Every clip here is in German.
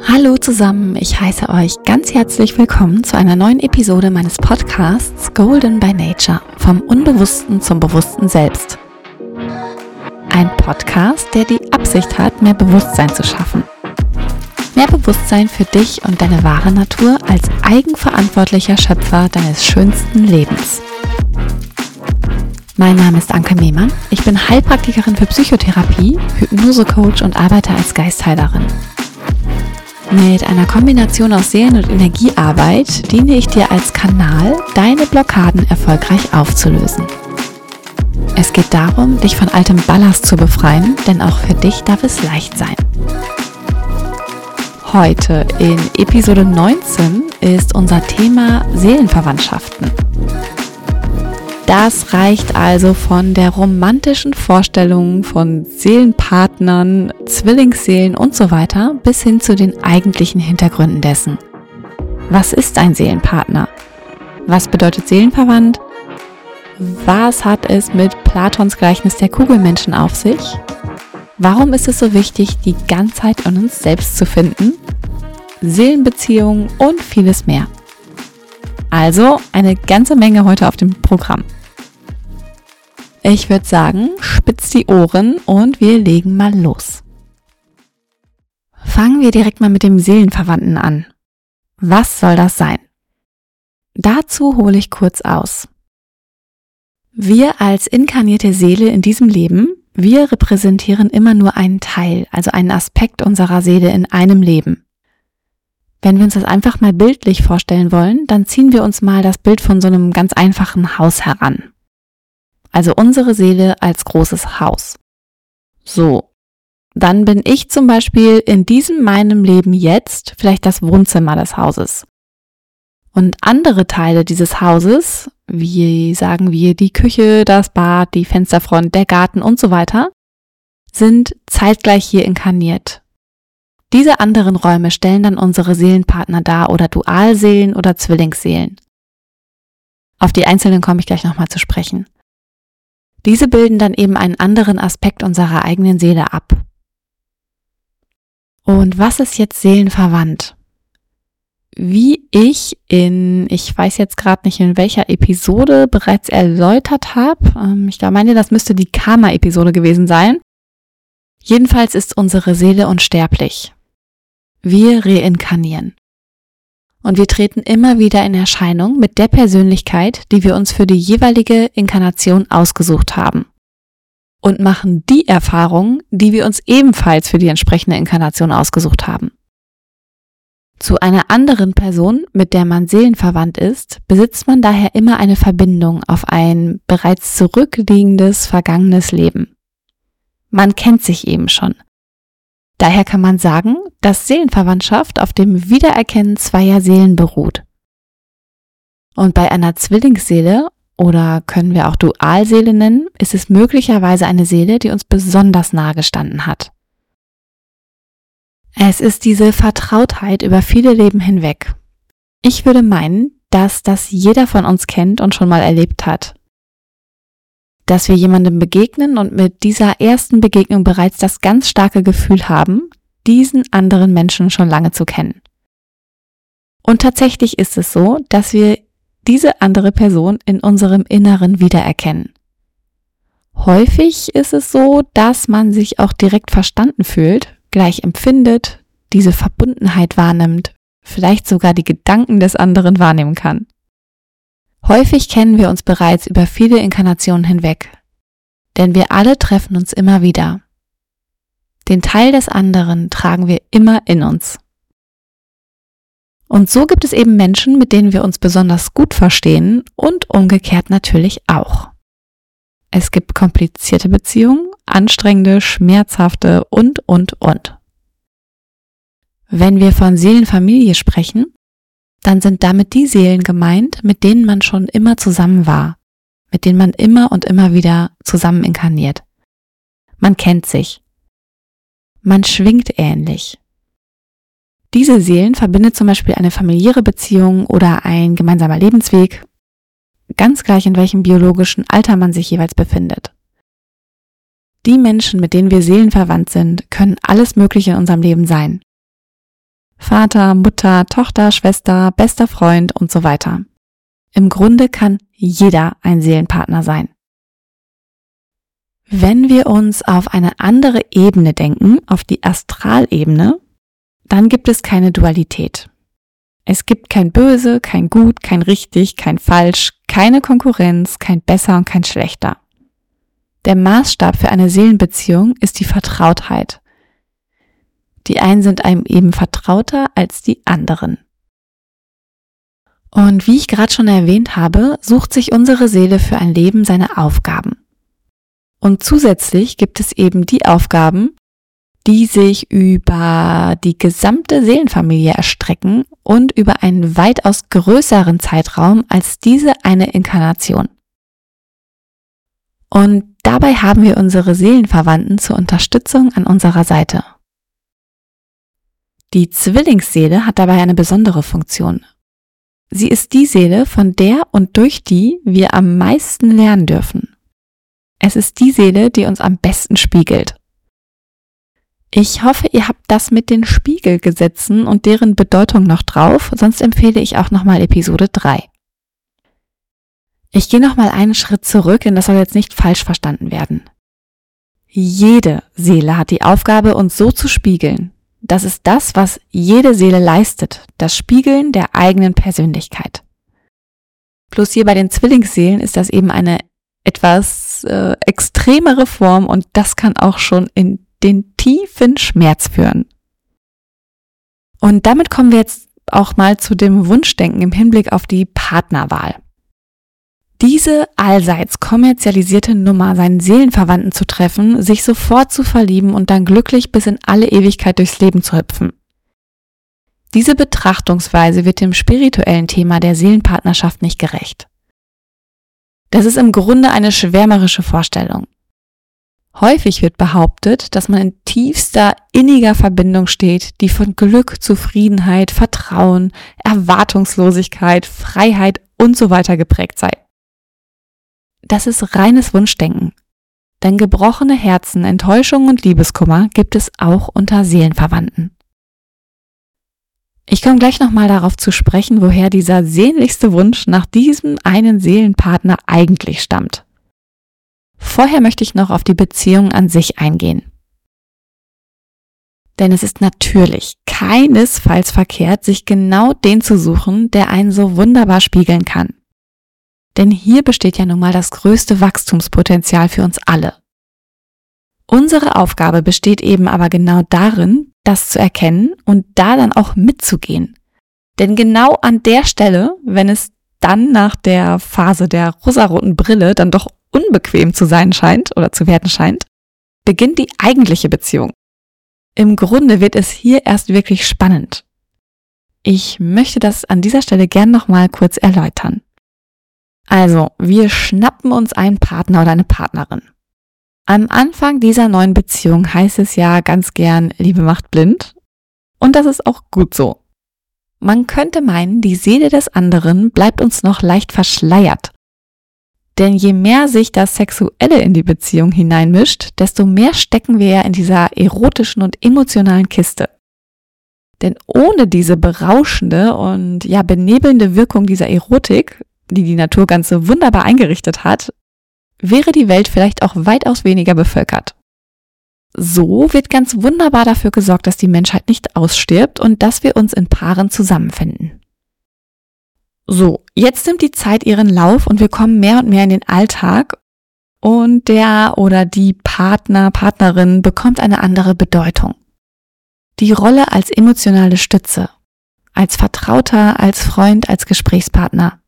Hallo zusammen, ich heiße euch ganz herzlich willkommen zu einer neuen Episode meines Podcasts Golden by Nature, vom Unbewussten zum bewussten Selbst. Ein Podcast, der die Absicht hat, mehr Bewusstsein zu schaffen. Mehr Bewusstsein für dich und deine wahre Natur als eigenverantwortlicher Schöpfer deines schönsten Lebens. Mein Name ist Anke Mehmann, ich bin Heilpraktikerin für Psychotherapie, Hypnosecoach und arbeite als Geistheilerin. Mit einer Kombination aus Seelen- und Energiearbeit diene ich dir als Kanal, deine Blockaden erfolgreich aufzulösen. Es geht darum, dich von altem Ballast zu befreien, denn auch für dich darf es leicht sein. Heute in Episode 19 ist unser Thema Seelenverwandtschaften. Das reicht also von der romantischen Vorstellung von Seelenpartnern, Zwillingsseelen und so weiter bis hin zu den eigentlichen Hintergründen dessen. Was ist ein Seelenpartner? Was bedeutet seelenverwandt? Was hat es mit Platons Gleichnis der Kugelmenschen auf sich? Warum ist es so wichtig, die Ganzheit in uns selbst zu finden? Seelenbeziehungen und vieles mehr. Also eine ganze Menge heute auf dem Programm. Ich würde sagen, spitz die Ohren und wir legen mal los. Fangen wir direkt mal mit dem Seelenverwandten an. Was soll das sein? Dazu hole ich kurz aus. Wir als inkarnierte Seele in diesem Leben, wir repräsentieren immer nur einen Teil, also einen Aspekt unserer Seele in einem Leben. Wenn wir uns das einfach mal bildlich vorstellen wollen, dann ziehen wir uns mal das Bild von so einem ganz einfachen Haus heran. Also unsere Seele als großes Haus. So, dann bin ich zum Beispiel in diesem meinem Leben jetzt vielleicht das Wohnzimmer des Hauses. Und andere Teile dieses Hauses, wie sagen wir die Küche, das Bad, die Fensterfront, der Garten und so weiter, sind zeitgleich hier inkarniert. Diese anderen Räume stellen dann unsere Seelenpartner dar oder Dualseelen oder Zwillingsseelen. Auf die einzelnen komme ich gleich nochmal zu sprechen. Diese bilden dann eben einen anderen Aspekt unserer eigenen Seele ab. Und was ist jetzt seelenverwandt? Wie ich weiß jetzt gerade nicht in welcher Episode bereits erläutert habe, ich meine, das müsste die Karma-Episode gewesen sein. Jedenfalls ist unsere Seele unsterblich. Wir reinkarnieren. Und wir treten immer wieder in Erscheinung mit der Persönlichkeit, die wir uns für die jeweilige Inkarnation ausgesucht haben. Und machen die Erfahrungen, die wir uns ebenfalls für die entsprechende Inkarnation ausgesucht haben. Zu einer anderen Person, mit der man seelenverwandt ist, besitzt man daher immer eine Verbindung auf ein bereits zurückliegendes, vergangenes Leben. Man kennt sich eben schon. Daher kann man sagen, dass Seelenverwandtschaft auf dem Wiedererkennen zweier Seelen beruht. Und bei einer Zwillingsseele, oder können wir auch Dualseele nennen, ist es möglicherweise eine Seele, die uns besonders nahe gestanden hat. Es ist diese Vertrautheit über viele Leben hinweg. Ich würde meinen, dass das jeder von uns kennt und schon mal erlebt hat. Dass wir jemandem begegnen und mit dieser ersten Begegnung bereits das ganz starke Gefühl haben, diesen anderen Menschen schon lange zu kennen. Und tatsächlich ist es so, dass wir diese andere Person in unserem Inneren wiedererkennen. Häufig ist es so, dass man sich auch direkt verstanden fühlt, gleich empfindet, diese Verbundenheit wahrnimmt, vielleicht sogar die Gedanken des anderen wahrnehmen kann. Häufig kennen wir uns bereits über viele Inkarnationen hinweg, denn wir alle treffen uns immer wieder. Den Teil des anderen tragen wir immer in uns. Und so gibt es eben Menschen, mit denen wir uns besonders gut verstehen und umgekehrt natürlich auch. Es gibt komplizierte Beziehungen, anstrengende, schmerzhafte und. Wenn wir von Seelenfamilie sprechen, dann sind damit die Seelen gemeint, mit denen man schon immer zusammen war, mit denen man immer und immer wieder zusammen inkarniert. Man kennt sich. Man schwingt ähnlich. Diese Seelen verbindet zum Beispiel eine familiäre Beziehung oder ein gemeinsamer Lebensweg, ganz gleich in welchem biologischen Alter man sich jeweils befindet. Die Menschen, mit denen wir seelenverwandt sind, können alles Mögliche in unserem Leben sein. Vater, Mutter, Tochter, Schwester, bester Freund und so weiter. Im Grunde kann jeder ein Seelenpartner sein. Wenn wir uns auf eine andere Ebene denken, auf die Astralebene, dann gibt es keine Dualität. Es gibt kein Böse, kein Gut, kein Richtig, kein Falsch, keine Konkurrenz, kein Besser und kein Schlechter. Der Maßstab für eine Seelenbeziehung ist die Vertrautheit. Die einen sind einem eben vertrauter als die anderen. Und wie ich gerade schon erwähnt habe, sucht sich unsere Seele für ein Leben seine Aufgaben. Und zusätzlich gibt es eben die Aufgaben, die sich über die gesamte Seelenfamilie erstrecken und über einen weitaus größeren Zeitraum als diese eine Inkarnation. Und dabei haben wir unsere Seelenverwandten zur Unterstützung an unserer Seite. Die Zwillingsseele hat dabei eine besondere Funktion. Sie ist die Seele, von der und durch die wir am meisten lernen dürfen. Es ist die Seele, die uns am besten spiegelt. Ich hoffe, ihr habt das mit den Spiegelgesetzen und deren Bedeutung noch drauf, sonst empfehle ich auch nochmal Episode 3. Ich gehe nochmal einen Schritt zurück, denn das soll jetzt nicht falsch verstanden werden. Jede Seele hat die Aufgabe, uns so zu spiegeln. Das ist das, was jede Seele leistet, das Spiegeln der eigenen Persönlichkeit. Bloß hier bei den Zwillingsseelen ist das eben eine etwas extremere Form und das kann auch schon in den tiefen Schmerz führen. Und damit kommen wir jetzt auch mal zu dem Wunschdenken im Hinblick auf die Partnerwahl. Diese allseits kommerzialisierte Nummer, seinen Seelenverwandten zu treffen, sich sofort zu verlieben und dann glücklich bis in alle Ewigkeit durchs Leben zu hüpfen. Diese Betrachtungsweise wird dem spirituellen Thema der Seelenpartnerschaft nicht gerecht. Das ist im Grunde eine schwärmerische Vorstellung. Häufig wird behauptet, dass man in tiefster, inniger Verbindung steht, die von Glück, Zufriedenheit, Vertrauen, Erwartungslosigkeit, Freiheit und so weiter geprägt sei. Das ist reines Wunschdenken. Denn gebrochene Herzen, Enttäuschung und Liebeskummer gibt es auch unter Seelenverwandten. Ich komme gleich nochmal darauf zu sprechen, woher dieser sehnlichste Wunsch nach diesem einen Seelenpartner eigentlich stammt. Vorher möchte ich noch auf die Beziehung an sich eingehen. Denn es ist natürlich keinesfalls verkehrt, sich genau den zu suchen, der einen so wunderbar spiegeln kann. Denn hier besteht ja nun mal das größte Wachstumspotenzial für uns alle. Unsere Aufgabe besteht eben aber genau darin, das zu erkennen und da dann auch mitzugehen. Denn genau an der Stelle, wenn es dann nach der Phase der rosaroten Brille dann doch unbequem zu sein scheint oder zu werden scheint, beginnt die eigentliche Beziehung. Im Grunde wird es hier erst wirklich spannend. Ich möchte das an dieser Stelle gern nochmal kurz erläutern. Also, wir schnappen uns einen Partner oder eine Partnerin. Am Anfang dieser neuen Beziehung heißt es ja ganz gern, Liebe macht blind. Und das ist auch gut so. Man könnte meinen, die Seele des anderen bleibt uns noch leicht verschleiert. Denn je mehr sich das Sexuelle in die Beziehung hineinmischt, desto mehr stecken wir ja in dieser erotischen und emotionalen Kiste. Denn ohne diese berauschende und ja benebelnde Wirkung dieser Erotik, die die Natur ganz so wunderbar eingerichtet hat, wäre die Welt vielleicht auch weitaus weniger bevölkert. So wird ganz wunderbar dafür gesorgt, dass die Menschheit nicht ausstirbt und dass wir uns in Paaren zusammenfinden. So, jetzt nimmt die Zeit ihren Lauf und wir kommen mehr und mehr in den Alltag und der oder die Partnerin bekommt eine andere Bedeutung. Die Rolle als emotionale Stütze, als Vertrauter, als Freund, als Gesprächspartner.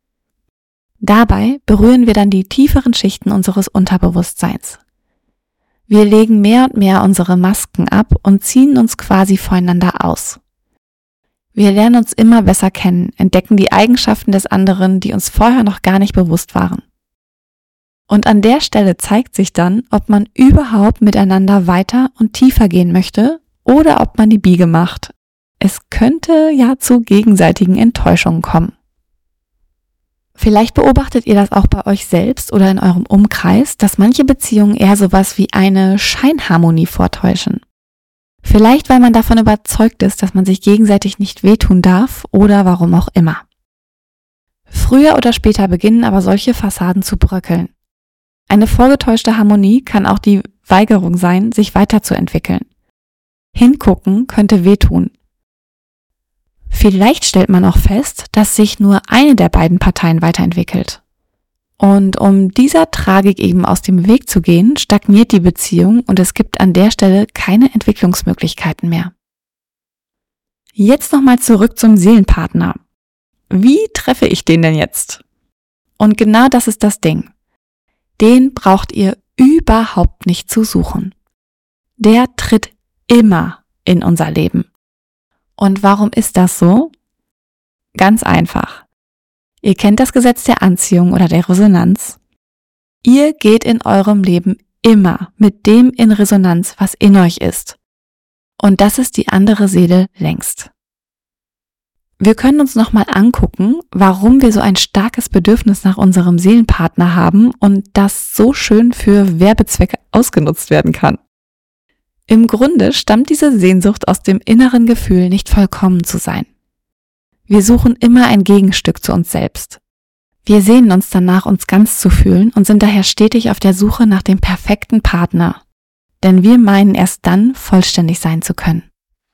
Dabei berühren wir dann die tieferen Schichten unseres Unterbewusstseins. Wir legen mehr und mehr unsere Masken ab und ziehen uns quasi voreinander aus. Wir lernen uns immer besser kennen, entdecken die Eigenschaften des anderen, die uns vorher noch gar nicht bewusst waren. Und an der Stelle zeigt sich dann, ob man überhaupt miteinander weiter und tiefer gehen möchte oder ob man die Biege macht. Es könnte ja zu gegenseitigen Enttäuschungen kommen. Vielleicht beobachtet ihr das auch bei euch selbst oder in eurem Umkreis, dass manche Beziehungen eher sowas wie eine Scheinharmonie vortäuschen. Vielleicht, weil man davon überzeugt ist, dass man sich gegenseitig nicht wehtun darf oder warum auch immer. Früher oder später beginnen aber solche Fassaden zu bröckeln. Eine vorgetäuschte Harmonie kann auch die Weigerung sein, sich weiterzuentwickeln. Hingucken könnte wehtun. Vielleicht stellt man auch fest, dass sich nur eine der beiden Parteien weiterentwickelt. Und um dieser Tragik eben aus dem Weg zu gehen, stagniert die Beziehung und es gibt an der Stelle keine Entwicklungsmöglichkeiten mehr. Jetzt nochmal zurück zum Seelenpartner. Wie treffe ich den denn jetzt? Und genau das ist das Ding. Den braucht ihr überhaupt nicht zu suchen. Der tritt immer in unser Leben. Und warum ist das so? Ganz einfach. Ihr kennt das Gesetz der Anziehung oder der Resonanz. Ihr geht in eurem Leben immer mit dem in Resonanz, was in euch ist. Und das ist die andere Seele längst. Wir können uns nochmal angucken, warum wir so ein starkes Bedürfnis nach unserem Seelenpartner haben und das so schön für Werbezwecke ausgenutzt werden kann. Im Grunde stammt diese Sehnsucht aus dem inneren Gefühl, nicht vollkommen zu sein. Wir suchen immer ein Gegenstück zu uns selbst. Wir sehnen uns danach, uns ganz zu fühlen und sind daher stetig auf der Suche nach dem perfekten Partner. Denn wir meinen erst dann, vollständig sein zu können.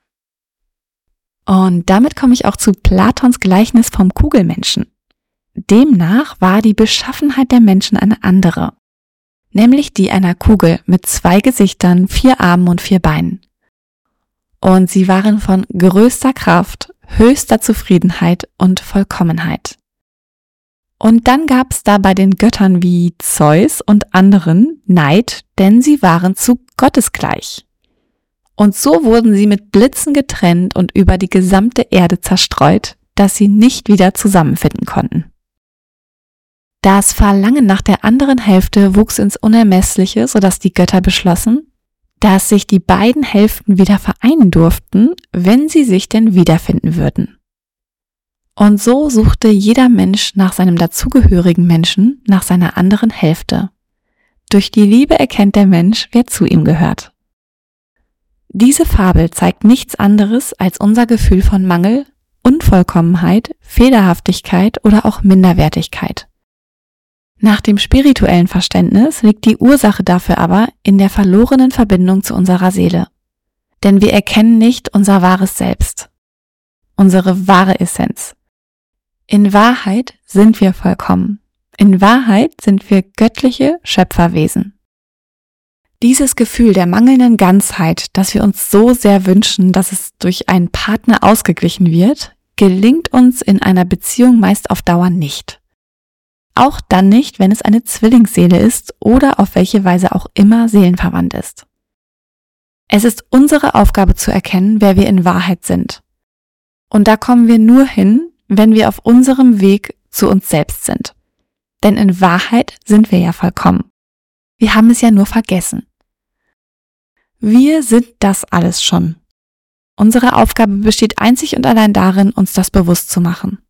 Und damit komme ich auch zu Platons Gleichnis vom Kugelmenschen. Demnach war die Beschaffenheit der Menschen eine andere, nämlich die einer Kugel mit 2 Gesichtern, 4 Armen und 4 Beinen. Und sie waren von größter Kraft, höchster Zufriedenheit und Vollkommenheit. Und dann gab es da bei den Göttern wie Zeus und anderen Neid, denn sie waren zu gottesgleich. Und so wurden sie mit Blitzen getrennt und über die gesamte Erde zerstreut, dass sie nicht wieder zusammenfinden konnten. Das Verlangen nach der anderen Hälfte wuchs ins Unermessliche, sodass die Götter beschlossen, dass sich die beiden Hälften wieder vereinen durften, wenn sie sich denn wiederfinden würden. Und so suchte jeder Mensch nach seinem dazugehörigen Menschen, nach seiner anderen Hälfte. Durch die Liebe erkennt der Mensch, wer zu ihm gehört. Diese Fabel zeigt nichts anderes als unser Gefühl von Mangel, Unvollkommenheit, Fehlerhaftigkeit oder auch Minderwertigkeit. Nach dem spirituellen Verständnis liegt die Ursache dafür aber in der verlorenen Verbindung zu unserer Seele. Denn wir erkennen nicht unser wahres Selbst, unsere wahre Essenz. In Wahrheit sind wir vollkommen. In Wahrheit sind wir göttliche Schöpferwesen. Dieses Gefühl der mangelnden Ganzheit, das wir uns so sehr wünschen, dass es durch einen Partner ausgeglichen wird, gelingt uns in einer Beziehung meist auf Dauer nicht. Auch dann nicht, wenn es eine Zwillingsseele ist oder auf welche Weise auch immer seelenverwandt ist. Es ist unsere Aufgabe zu erkennen, wer wir in Wahrheit sind. Und da kommen wir nur hin, wenn wir auf unserem Weg zu uns selbst sind. Denn in Wahrheit sind wir ja vollkommen. Wir haben es ja nur vergessen. Wir sind das alles schon. Unsere Aufgabe besteht einzig und allein darin, uns das bewusst zu machen.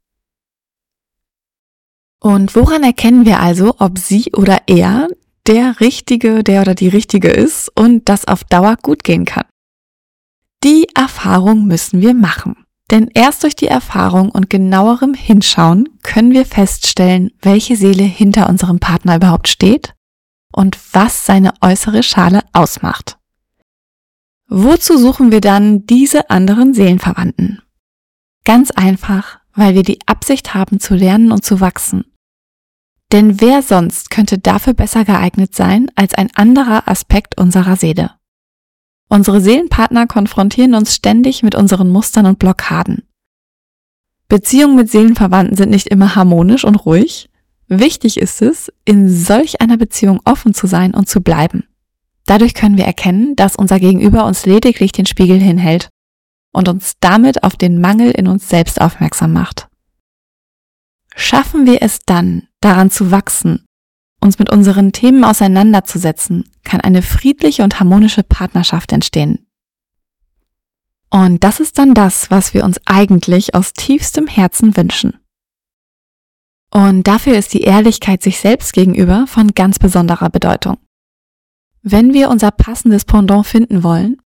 Und woran erkennen wir also, ob sie oder er der oder die Richtige ist und das auf Dauer gut gehen kann? Die Erfahrung müssen wir machen. Denn erst durch die Erfahrung und genauerem Hinschauen können wir feststellen, welche Seele hinter unserem Partner überhaupt steht und was seine äußere Schale ausmacht. Wozu suchen wir dann diese anderen Seelenverwandten? Ganz einfach, weil wir die Absicht haben zu lernen und zu wachsen. Denn wer sonst könnte dafür besser geeignet sein als ein anderer Aspekt unserer Seele? Unsere Seelenpartner konfrontieren uns ständig mit unseren Mustern und Blockaden. Beziehungen mit Seelenverwandten sind nicht immer harmonisch und ruhig. Wichtig ist es, in solch einer Beziehung offen zu sein und zu bleiben. Dadurch können wir erkennen, dass unser Gegenüber uns lediglich den Spiegel hinhält und uns damit auf den Mangel in uns selbst aufmerksam macht. Schaffen wir es dann, daran zu wachsen, uns mit unseren Themen auseinanderzusetzen, kann eine friedliche und harmonische Partnerschaft entstehen. Und das ist dann das, was wir uns eigentlich aus tiefstem Herzen wünschen. Und dafür ist die Ehrlichkeit sich selbst gegenüber von ganz besonderer Bedeutung. Wenn wir unser passendes Pendant finden wollen,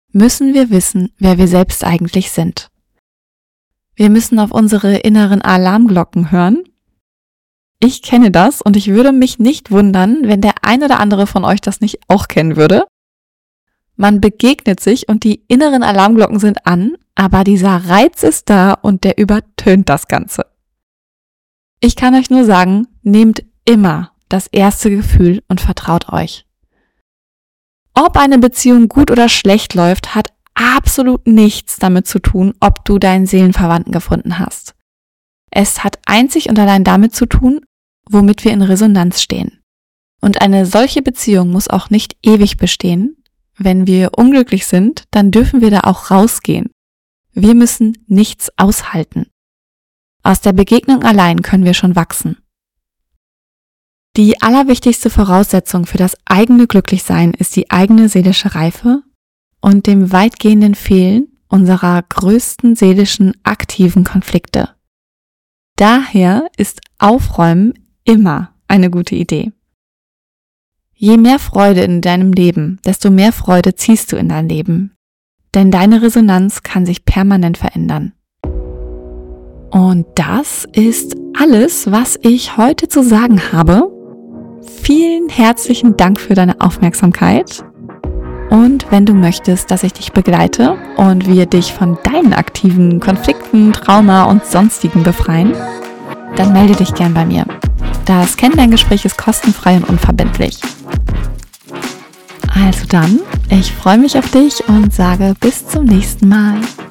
müssen wir wissen, wer wir selbst eigentlich sind. Wir müssen auf unsere inneren Alarmglocken hören. Ich kenne das und ich würde mich nicht wundern, wenn der ein oder andere von euch das nicht auch kennen würde. Man begegnet sich und die inneren Alarmglocken sind an, aber dieser Reiz ist da und der übertönt das Ganze. Ich kann euch nur sagen, nehmt immer das erste Gefühl und vertraut euch. Ob eine Beziehung gut oder schlecht läuft, hat absolut nichts damit zu tun, ob du deinen Seelenverwandten gefunden hast. Es hat einzig und allein damit zu tun, womit wir in Resonanz stehen. Und eine solche Beziehung muss auch nicht ewig bestehen. Wenn wir unglücklich sind, dann dürfen wir da auch rausgehen. Wir müssen nichts aushalten. Aus der Begegnung allein können wir schon wachsen. Die allerwichtigste Voraussetzung für das eigene Glücklichsein ist die eigene seelische Reife und dem weitgehenden Fehlen unserer größten seelischen aktiven Konflikte. Daher ist Aufräumen immer eine gute Idee. Je mehr Freude in deinem Leben, desto mehr Freude ziehst du in dein Leben. Denn deine Resonanz kann sich permanent verändern. Und das ist alles, was ich heute zu sagen habe. Vielen herzlichen Dank für deine Aufmerksamkeit. Und wenn du möchtest, dass ich dich begleite und wir dich von deinen aktiven Konflikten, Trauma und sonstigen befreien, dann melde dich gern bei mir. Das Kennenlerngespräch ist kostenfrei und unverbindlich. Also dann, ich freue mich auf dich und sage bis zum nächsten Mal.